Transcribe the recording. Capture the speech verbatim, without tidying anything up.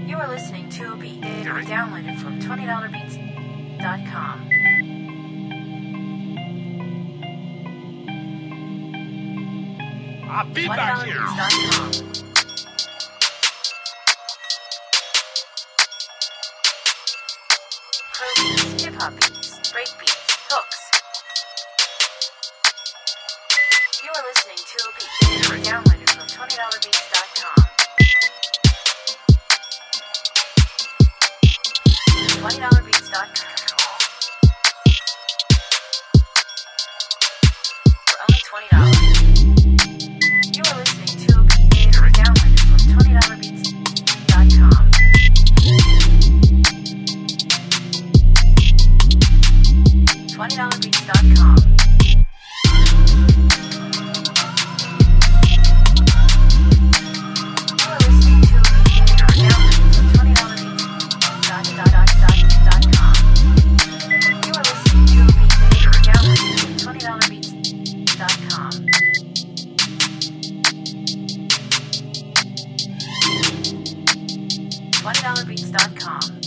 You are listening to a beat downloaded from twenty dollar beats dot com. Ah, feedback here. twenty dollar beats dot com. Pro beats, hip hop beats, break beats, hooks. You are listening to a beat downloaded from twenty dollar beats dot com. twenty dollar beats dot com. For only twenty dollars. You are listening to a beat downloaded from twenty dollar beats dot com. twenty dollar beats dot com. twenty dollar beats dot com.